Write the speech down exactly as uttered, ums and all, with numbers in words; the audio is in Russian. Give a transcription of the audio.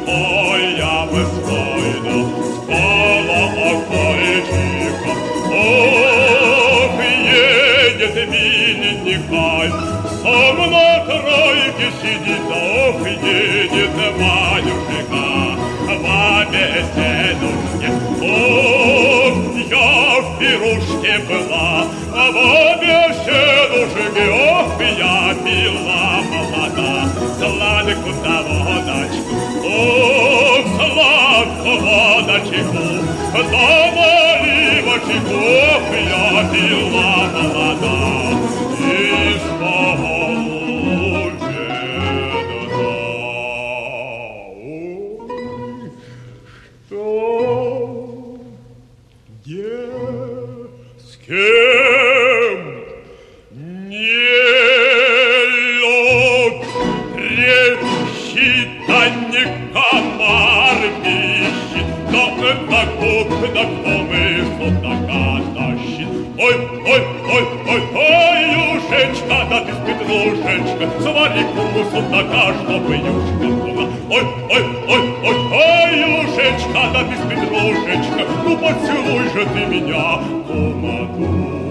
ой, я безстойно спала окольчика. Ох, едет Винникай, сам на тройке сидит, ох, едет Ванюшка во беседушке. Ох, я в пирушке была, а во беседушке, ох, я пила молода, сладкую-то водочку, ох, сладкую водочку, за наливочку, ох, я пила молода, и стала бедна. Ой, что, где, с кем не лед трещит, не комар пищит, но это куда кто мы судака тащит. Ой, ой, ой, ой, ой, юшечка, да ты спит, рушечка, свари куму судака, чтобы юшка была. Ой, ой, ой, ой, ой, юшечка, да ты спит, рушечка, ну поцелуй же ты меня, кумаду.